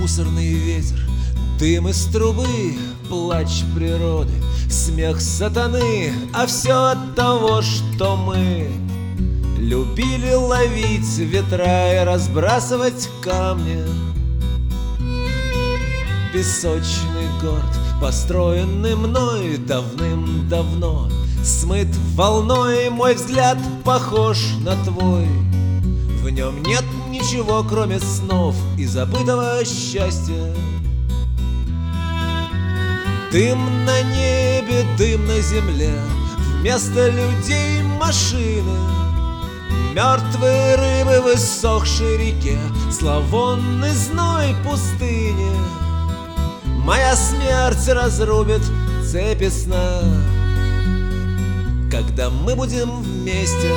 мусорный ветер, дым из трубы, плач природы, смех сатаны, а все от того, что мы любили ловить ветра и разбрасывать камни. Песочный город, построенный мной давным-давно, смыт волной, мой взгляд похож на твой. В нем нет ничего, кроме снов и забытого счастья. Дым на небе, дым на земле, вместо людей машины. Мертвые рыбы в иссохшей реке, зловонный зной пустыни. Моя смерть разрубит цепи сна, когда мы будем вместе.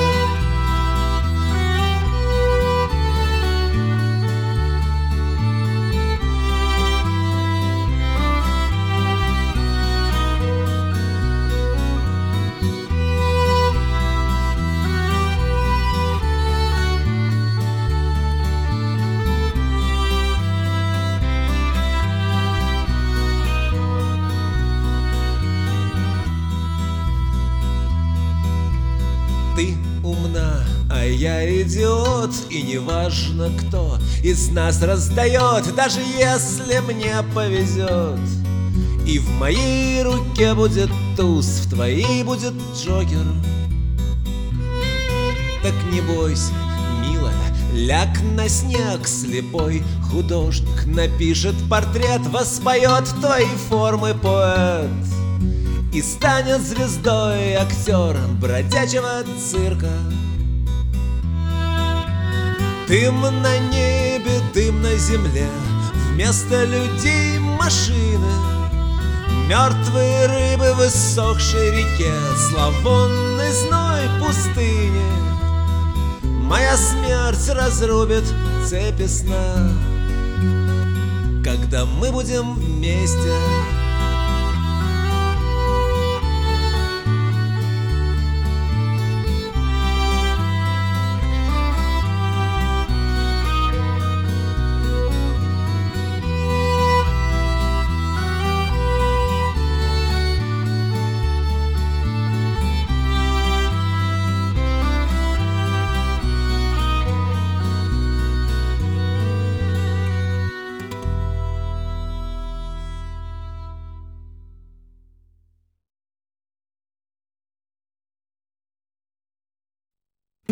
Ты умна, а я идиот, и неважно, кто из нас раздает, даже если мне повезет. И в моей руке будет туз, в твоей будет джокер. Так не бойся, милая, ляг на снег, слепой художник напишет портрет, воспоет твои формы поэт. И станет звездой актер бродячего цирка. Дым на небе, дым на земле, вместо людей машины. Мертвые рыбы в иссохшей реке, зловонный зной пустыни. Моя смерть разрубит цепи сна, когда мы будем вместе.